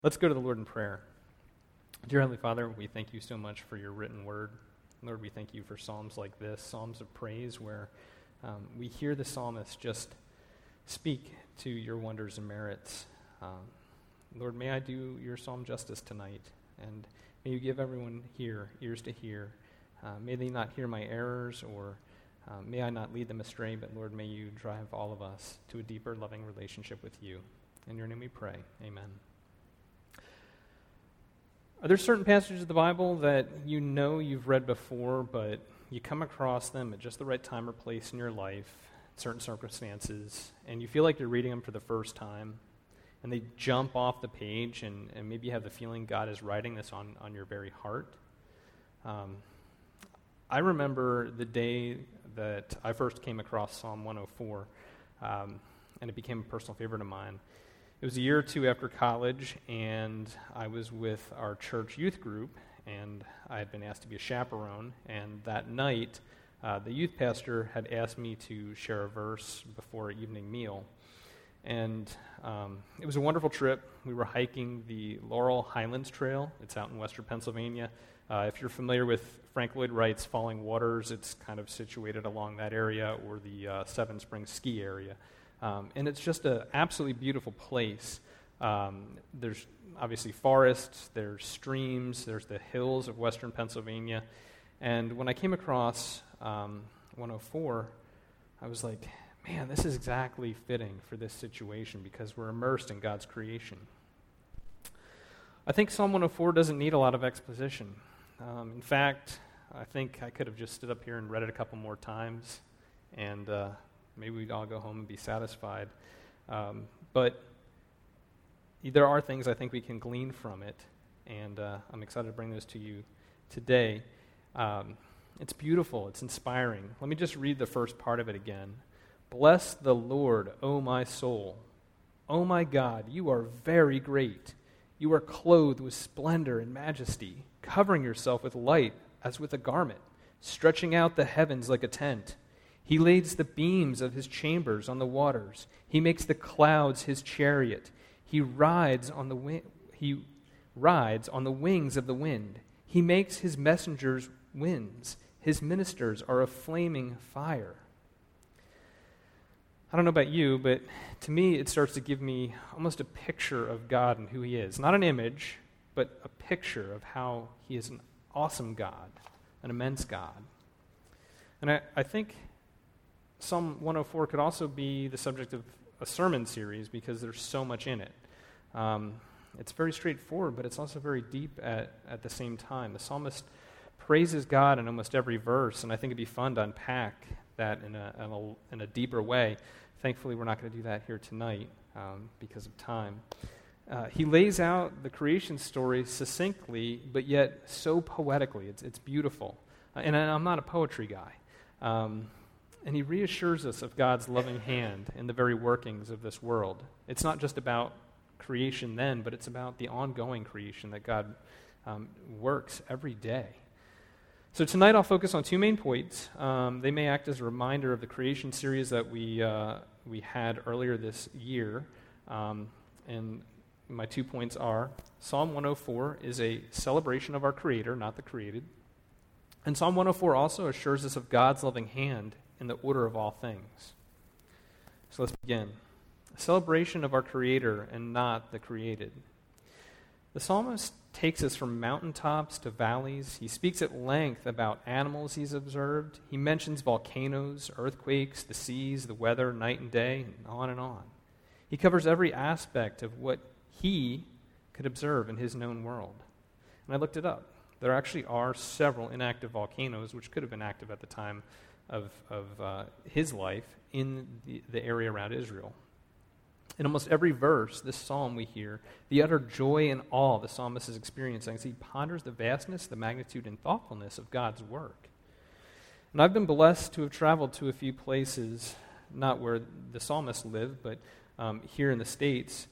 Let's go to the Lord in prayer. Dear Heavenly Father, we thank you so much for your written word. Lord, we thank you for psalms like this, psalms of praise, where we hear the psalmist just speak to your wonders and merits. Lord, may I do your psalm justice tonight, and may you give everyone here ears to hear. May they not hear my errors, or may I not lead them astray, but Lord, may you drive all of us to a deeper, loving relationship with you. In your name we pray. Amen. Are there certain passages of the Bible that you know you've read before, but you come across them at just the right time or place in your life, certain circumstances, and you feel like you're reading them for the first time, and they jump off the page, and maybe you have the feeling God is writing this on your very heart? I remember the day that I first came across Psalm 104, and it became a personal favorite of mine. It was a year or two after college, and I was with our church youth group, and I had been asked to be a chaperone, and that night, the youth pastor had asked me to share a verse before an evening meal. And it was a wonderful trip. We were hiking the Laurel Highlands Trail. It's out in western Pennsylvania. If you're familiar with Frank Lloyd Wright's Falling Waters, it's kind of situated along that area, or the Seven Springs ski area. And it's just an absolutely beautiful place. There's obviously forests, there's streams, there's the hills of western Pennsylvania. And when I came across 104, I was like, man, this is exactly fitting for this situation because we're immersed in God's creation. I think Psalm 104 doesn't need a lot of exposition. In fact, I think I could have just stood up here and read it a couple more times, and maybe we'd all go home and be satisfied. But there are things I think we can glean from it, and I'm excited to bring those to you today. It's beautiful. It's inspiring. Let me just read the first part of it again. Bless the Lord, O my soul. O my God, you are very great. You are clothed with splendor and majesty, covering yourself with light as with a garment, stretching out the heavens like a tent. He lays the beams of his chambers on the waters. He makes the clouds his chariot. He rides on the wings of the wind. He makes his messengers winds. His ministers are a flaming fire. I don't know about you, but to me it starts to give me almost a picture of God and who he is. Not an image, but a picture of how he is an awesome God, an immense God. And I think Psalm 104 could also be the subject of a sermon series because there's so much in it. It's very straightforward, but it's also very deep at the same time. The psalmist praises God in almost every verse, and I think it'd be fun to unpack that in a deeper way. Thankfully, we're not going to do that here tonight because of time. He lays out the creation story succinctly, but yet so poetically. It's beautiful. And I'm not a poetry guy. And he reassures us of God's loving hand in the very workings of this world. It's not just about creation then, but it's about the ongoing creation that God works every day. So tonight I'll focus on two main points. They may act as a reminder of the creation series that we had earlier this year. And my 2 points are, Psalm 104 is a celebration of our Creator, not the created. And Psalm 104 also assures us of God's loving hand in the order of all things. So let's begin. A celebration of our Creator and not the created. The psalmist takes us from mountaintops to valleys. He speaks at length about animals he's observed. He mentions volcanoes, earthquakes, the seas, the weather, night and day, and on and on. He covers every aspect of what he could observe in his known world. And I looked it up. There actually are several inactive volcanoes, which could have been active at the time of his life in the area around Israel. In almost every verse, this psalm we hear, the utter joy and awe the psalmist is experiencing as he ponders the vastness, the magnitude, and thoughtfulness of God's work. And I've been blessed to have traveled to a few places, not where the psalmist lived, but here in the States,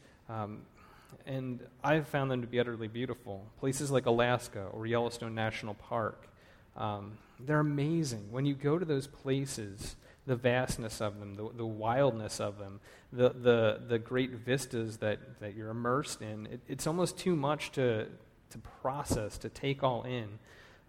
and I've found them to be utterly beautiful. Places like Alaska or Yellowstone National Park, they're amazing. When you go to those places, the vastness of them, the wildness of them, the great vistas that you're immersed in. It's almost too much to process, to take all in.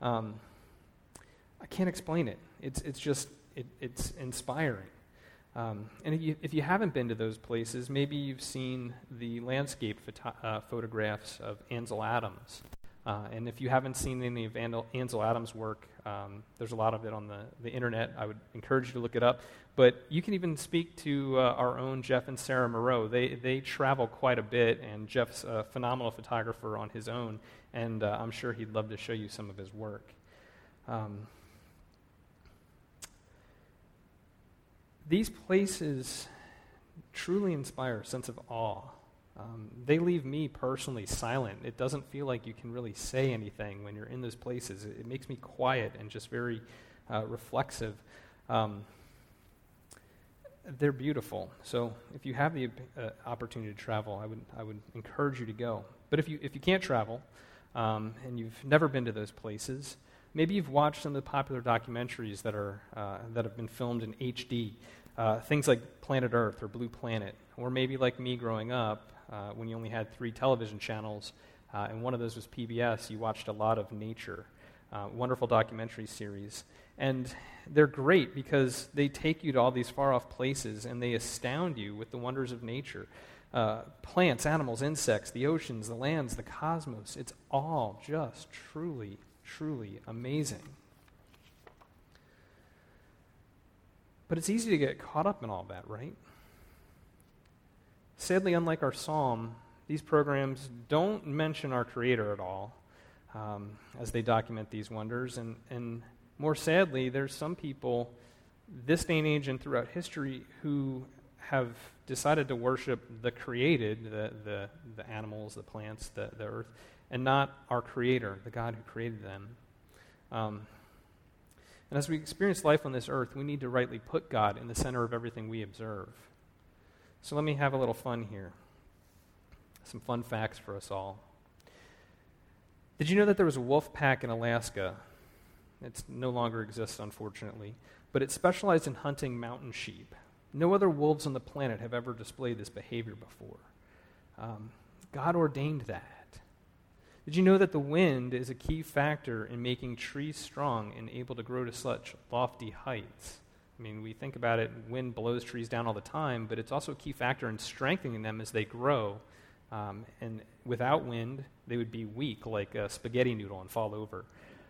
I can't explain it. It's inspiring. And if you haven't been to those places, maybe you've seen the landscape photographs of Ansel Adams. And if you haven't seen any of Ansel Adams' work, there's a lot of it on the internet. I would encourage you to look it up. But you can even speak to our own Jeff and Sarah Moreau. They travel quite a bit, and Jeff's a phenomenal photographer on his own, and I'm sure he'd love to show you some of his work. These places truly inspire a sense of awe. They leave me personally silent. It doesn't feel like you can really say anything when you're in those places. It makes me quiet and just very reflexive. They're beautiful. So if you have the opportunity to travel, I would encourage you to go. But if you can't travel and you've never been to those places, maybe you've watched some of the popular documentaries that have been filmed in HD. Things like Planet Earth or Blue Planet, or maybe like me growing up, when you only had 3 television channels, and one of those was PBS, you watched a lot of nature, wonderful documentary series. And they're great because they take you to all these far-off places, and they astound you with the wonders of nature. Plants, animals, insects, the oceans, the lands, the cosmos, it's all just truly, truly amazing. But it's easy to get caught up in all that, right? Sadly, unlike our psalm, these programs don't mention our Creator at all as they document these wonders. And more sadly, there's some people this day and age and throughout history who have decided to worship the created, the animals, the plants, the earth, and not our Creator, the God who created them. And as we experience life on this earth, we need to rightly put God in the center of everything we observe. So let me have a little fun here. Some fun facts for us all. Did you know that there was a wolf pack in Alaska? It no longer exists, unfortunately, but it specialized in hunting mountain sheep. No other wolves on the planet have ever displayed this behavior before. God ordained that. Did you know that the wind is a key factor in making trees strong and able to grow to such lofty heights? I mean, we think about it, wind blows trees down all the time, but it's also a key factor in strengthening them as they grow. And without wind, they would be weak like a spaghetti noodle and fall over.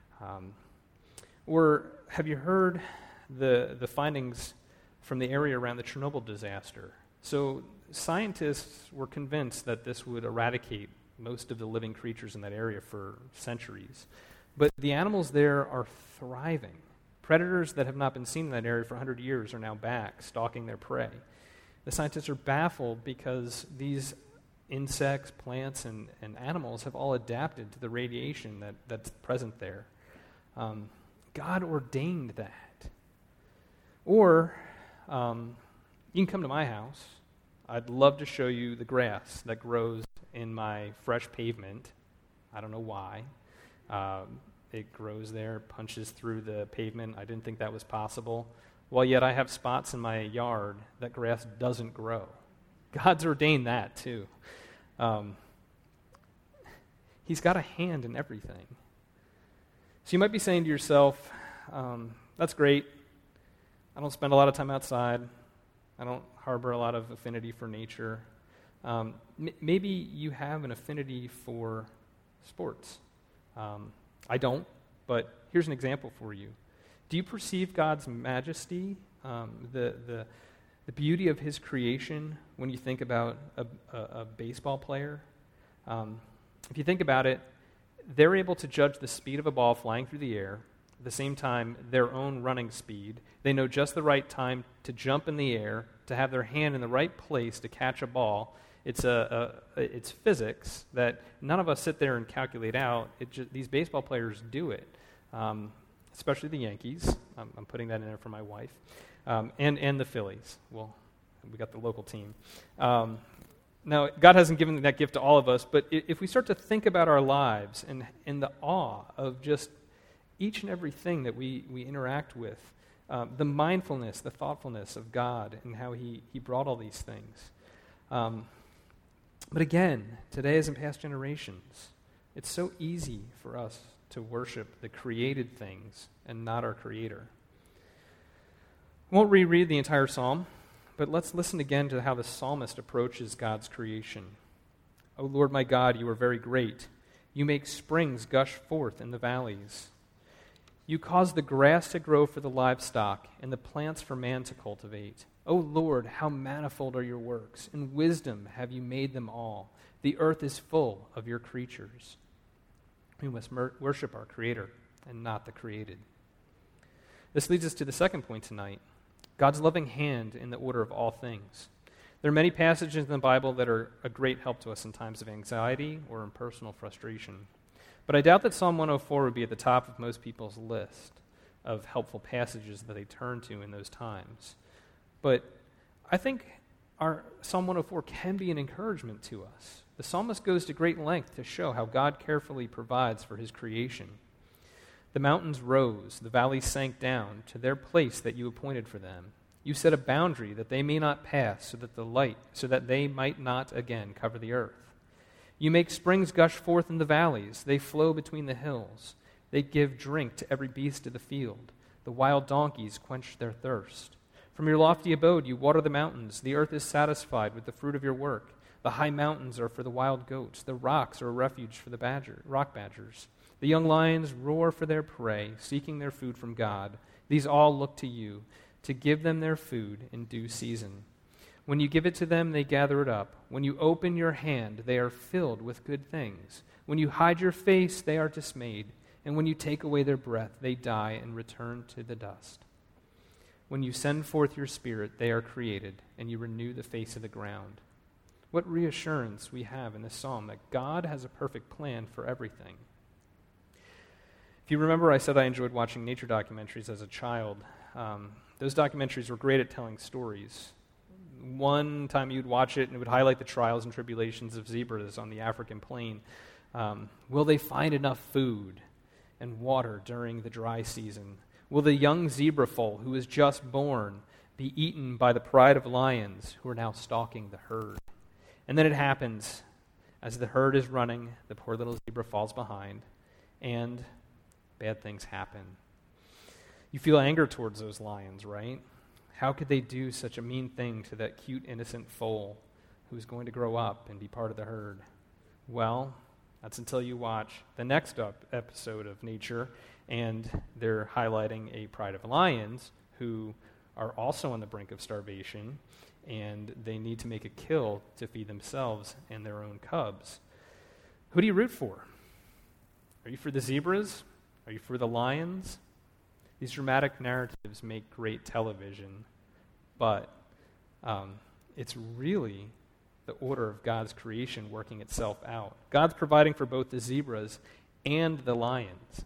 Or have you heard the findings from the area around the Chernobyl disaster? So scientists were convinced that this would eradicate most of the living creatures in that area for centuries. But the animals there are thriving. Predators that have not been seen in that area for 100 years are now back, stalking their prey. The scientists are baffled because these insects, plants, and animals have all adapted to the radiation that's present there. God ordained that. Or you can come to my house. I'd love to show you the grass that grows in my fresh pavement. I don't know why. It grows there, punches through the pavement. I didn't think that was possible. Well, yet I have spots in my yard that grass doesn't grow. God's ordained that too. He's got a hand in everything. So you might be saying to yourself, that's great. I don't spend a lot of time outside. I don't harbor a lot of affinity for nature. Maybe you have an affinity for sports. I don't, but here's an example for you. Do you perceive God's majesty, the beauty of His creation when you think about a baseball player? If you think about it, they're able to judge the speed of a ball flying through the air, at the same time their own running speed. They know just the right time to jump in the air, to have their hand in the right place to catch a ball. It's physics that none of us sit there and calculate out. These baseball players do it, especially the Yankees. I'm putting that in there for my wife, and the Phillies. Well, we got the local team. Now, God hasn't given that gift to all of us, but if we start to think about our lives and in the awe of just each and everything that we interact with, the mindfulness, the thoughtfulness of God and how he brought all these things. But again, today as in past generations, it's so easy for us to worship the created things and not our Creator. I won't reread the entire psalm, but let's listen again to how the psalmist approaches God's creation. O Lord my God, you are very great. You make springs gush forth in the valleys. You cause the grass to grow for the livestock and the plants for man to cultivate. O Lord, how manifold are your works. In wisdom have you made them all. The earth is full of your creatures. We must worship our Creator and not the created. This leads us to the second point tonight, God's loving hand in the order of all things. There are many passages in the Bible that are a great help to us in times of anxiety or in personal frustration. But I doubt that Psalm 104 would be at the top of most people's list of helpful passages that they turn to in those times. But I think our Psalm 104 can be an encouragement to us. The psalmist goes to great length to show how God carefully provides for his creation. The mountains rose, the valleys sank down to their place that you appointed for them. You set a boundary that they may not pass, so that they might not again cover the earth. You make springs gush forth in the valleys. They flow between the hills. They give drink to every beast of the field. The wild donkeys quench their thirst. From your lofty abode you water the mountains. The earth is satisfied with the fruit of your work. The high mountains are for the wild goats. The rocks are a refuge for the rock badgers. The young lions roar for their prey, seeking their food from God. These all look to you to give them their food in due season. When you give it to them, they gather it up. When you open your hand, they are filled with good things. When you hide your face, they are dismayed. And when you take away their breath, they die and return to the dust. When you send forth your Spirit, they are created, and you renew the face of the ground. What reassurance we have in this psalm that God has a perfect plan for everything. If you remember, I said I enjoyed watching nature documentaries as a child. Those documentaries were great at telling stories. One time you'd watch it and it would highlight the trials and tribulations of zebras on the African plain. Will they find enough food and water during the dry season? Will the young zebra foal who is just born be eaten by the pride of lions who are now stalking the herd? And then it happens. As the herd is running, the poor little zebra falls behind, and bad things happen. You feel anger towards those lions, right? How could they do such a mean thing to that cute, innocent foal who's going to grow up and be part of the herd? Well, that's until you watch the next episode of Nature, and they're highlighting a pride of lions who are also on the brink of starvation, and they need to make a kill to feed themselves and their own cubs. Who do you root for? Are you for the zebras? Are you for the lions? These dramatic narratives make great television, but it's really the order of God's creation working itself out. God's providing for both the zebras and the lions.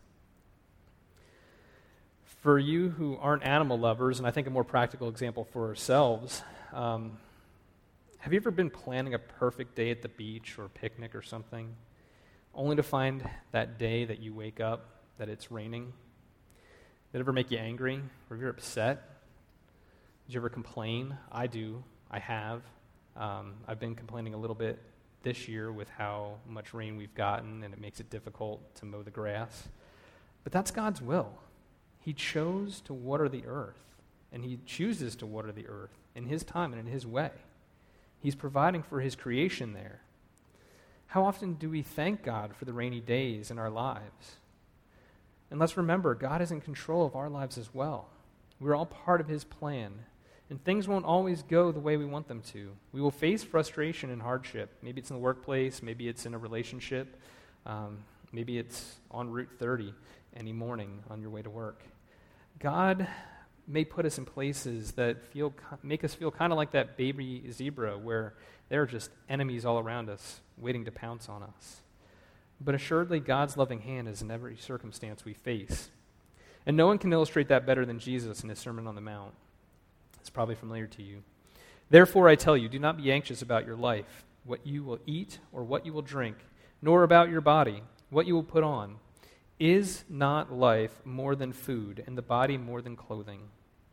For you who aren't animal lovers, and I think a more practical example for ourselves, have you ever been planning a perfect day at the beach or a picnic or something, only to find that day that you wake up that it's raining? Did it ever make you angry? Were you upset? Did you ever complain? I do. I have. I've been complaining a little bit this year with how much rain we've gotten, and it makes it difficult to mow the grass. But that's God's will. He chose to water the earth, and he chooses to water the earth in his time and in his way. He's providing for his creation there. How often do we thank God for the rainy days in our lives? And let's remember, God is in control of our lives as well. We're all part of his plan, and things won't always go the way we want them to. We will face frustration and hardship. Maybe it's in the workplace, maybe it's in a relationship, maybe it's on Route 30 any morning on your way to work. God may put us in places that make us feel kind of like that baby zebra where there are just enemies all around us waiting to pounce on us. But assuredly, God's loving hand is in every circumstance we face. And no one can illustrate that better than Jesus in his Sermon on the Mount. It's probably familiar to you. Therefore, I tell you, do not be anxious about your life, what you will eat or what you will drink, nor about your body, what you will put on. Is not life more than food, and the body more than clothing?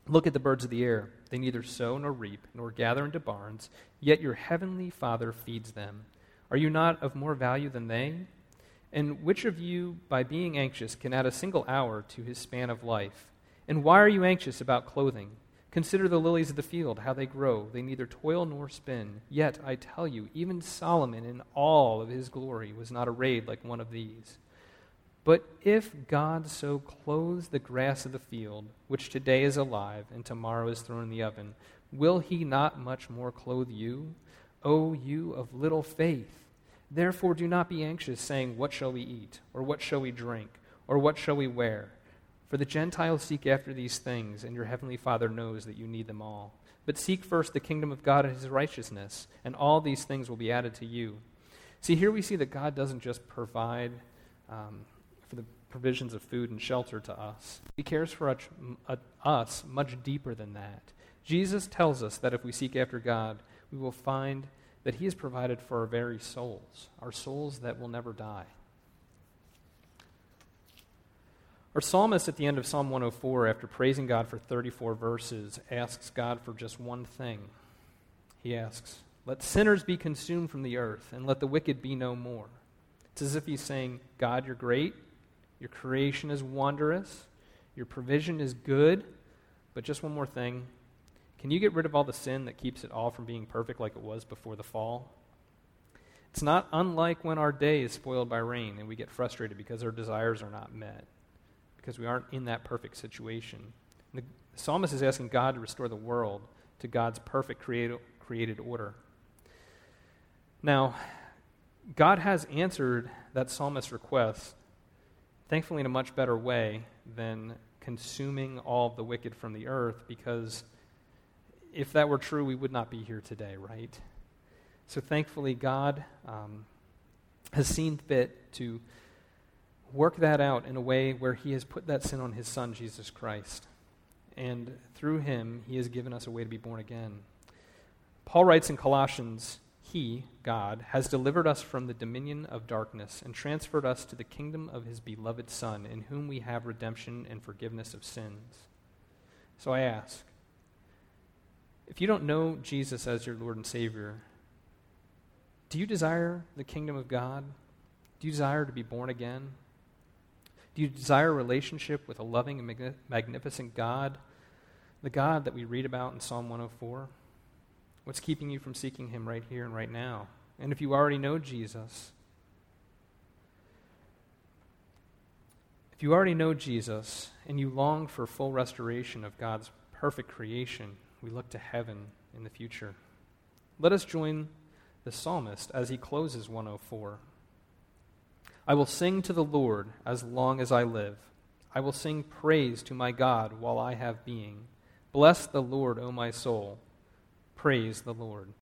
Look at the birds of the air. They neither sow nor reap, nor gather into barns, yet your heavenly Father feeds them. Are you not of more value than they? And which of you, by being anxious, can add a single hour to his span of life? And why are you anxious about clothing? Consider the lilies of the field, how they grow. They neither toil nor spin. Yet, I tell you, even Solomon in all of his glory was not arrayed like one of these. But if God so clothes the grass of the field, which today is alive and tomorrow is thrown in the oven, will he not much more clothe you, O you of little faith? Therefore do not be anxious, saying, what shall we eat? Or what shall we drink? Or what shall we wear? For the Gentiles seek after these things, and your heavenly Father knows that you need them all. But seek first the kingdom of God and his righteousness, and all these things will be added to you. See, here we see that God doesn't just provide for the provisions of food and shelter to us. He cares for us much deeper than that. Jesus tells us that if we seek after God, we will find that he has provided for our very souls, our souls that will never die. Our psalmist at the end of Psalm 104, after praising God for 34 verses, asks God for just one thing. He asks, let sinners be consumed from the earth, and let the wicked be no more. It's as if he's saying, God, you're great, your creation is wondrous, your provision is good, but just one more thing. Can you get rid of all the sin that keeps it all from being perfect like it was before the fall? It's not unlike when our day is spoiled by rain and we get frustrated because our desires are not met, because we aren't in that perfect situation. The psalmist is asking God to restore the world to God's perfect created order. Now, God has answered that psalmist's request, thankfully in a much better way than consuming all of the wicked from the earth, because if that were true, we would not be here today, right? So thankfully, God has seen fit to work that out in a way where he has put that sin on his Son, Jesus Christ. And through him, he has given us a way to be born again. Paul writes in Colossians, he, God, has delivered us from the dominion of darkness and transferred us to the kingdom of his beloved Son, in whom we have redemption and forgiveness of sins. So I ask, if you don't know Jesus as your Lord and Savior, do you desire the kingdom of God? Do you desire to be born again? Do you desire a relationship with a loving and magnificent God, the God that we read about in Psalm 104? What's keeping you from seeking him right here and right now? And if you already know Jesus, and you long for full restoration of God's perfect creation, we look to heaven in the future. Let us join the psalmist as he closes 104. I will sing to the Lord as long as I live. I will sing praise to my God while I have being. Bless the Lord, O my soul. Praise the Lord.